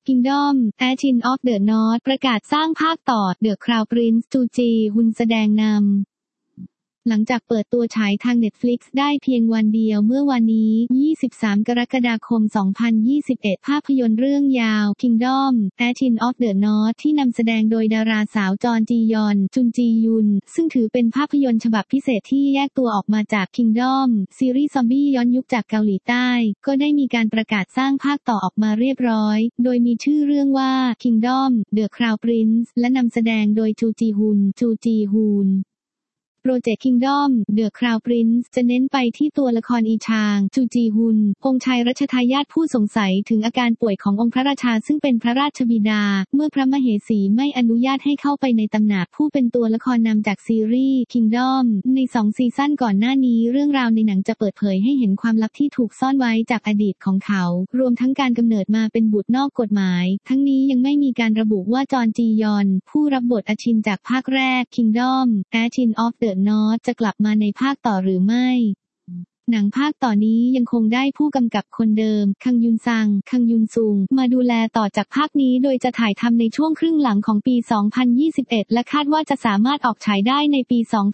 Kingdom Agent of the North ประกาศสร้างภาคต่อ The Crown Prince จูจีฮุนแสดงนำหลังจากเปิดตัวฉายทาง Netflix ได้เพียงวันเดียวเมื่อวันนี้23กรกฎาคม2021ภาพยนตร์เรื่องยาว Kingdom Agent of the North ที่นำแสดงโดยดาราสาวจอนจียอนจุนจียุนซึ่งถือเป็นภาพยนตร์ฉบับพิเศษที่แยกตัวออกมาจาก Kingdom ซีรีส์ซอมบี้ย้อนยุคจากเกาหลีใต้ก็ได้มีการประกาศสร้างภาคต่อออกมาเรียบร้อยโดยมีชื่อเรื่องว่า Kingdom The Crown Prince และนำแสดงโดยจูจีฮุนโปรเจกต์ Kingdom The Crown Prince จะเน้นไปที่ตัวละครอีชางจูจีฮุนองค์ชายรัชทายาทผู้สงสัยถึงอาการป่วยขององค์พระราชาซึ่งเป็นพระราชบิดาเมื่อพระมเหสีไม่อนุญาตให้เข้าไปในตำหนักผู้เป็นตัวละครนำจากซีรีส์ Kingdom ใน2ซีซั่นก่อนหน้านี้เรื่องราวในหนังจะเปิดเผยให้เห็นความลับที่ถูกซ่อนไว้จากอดีตของเขารวมทั้งการกำเนิดมาเป็นบุตรนอกกฎหมายทั้งนี้ยังไม่มีการระบุว่าจอนจียอนผู้รับบทอาชินจากภาคแรก Kingdom Agent of the North จะกลับมาในภาคต่อหรือไม่หนังภาคต่อนี้ยังคงได้ผู้กำกับคนเดิมคังยุนซังคังยุนซุงมาดูแลต่อจากภาคนี้โดยจะถ่ายทำในช่วงครึ่งหลังของปี 2021 และคาดว่าจะสามารถออกฉายได้ในปี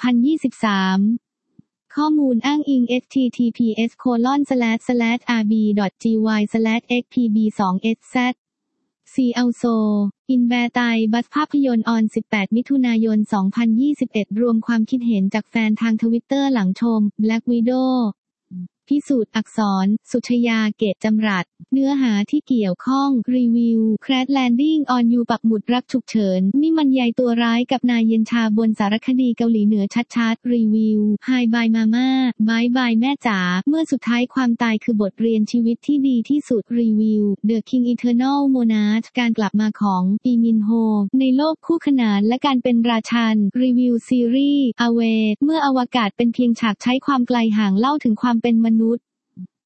2023 ข้อมูลอ้างอิง https://rb.gy/xpb2sz See also In Bear Thai Bus ภาพยนตร์ออน 18 มิถุนายน 2021 รวมความคิดเห็นจากแฟนทางทวิตเตอร์หลังชม Black Widow พิสูจน์อักษร สุชยา เกตจำรัดเนื้อหาที่เกี่ยวข้อง รีวิว Crash Landing on You ปักหมุดรักฉุกเฉินนี่มันใยตัวร้ายกับนายเย็นชาบนสารคดีเกาหลีเหนือชัดๆ รีวิว Hi Bye Mama Bye Bye แม่จ๋าเมื่อสุดท้ายความตายคือบทเรียนชีวิตที่ดีที่สุด รีวิว The King Eternal Monarch การกลับมาของปีมินโฮในโลกคู่ขนานและการเป็นราชัน รีวิวซีรีส์ Away เมื่ออวกาศเป็นเพียงฉากใช้ความไกลห่างเล่าถึงความเป็นมนุษย์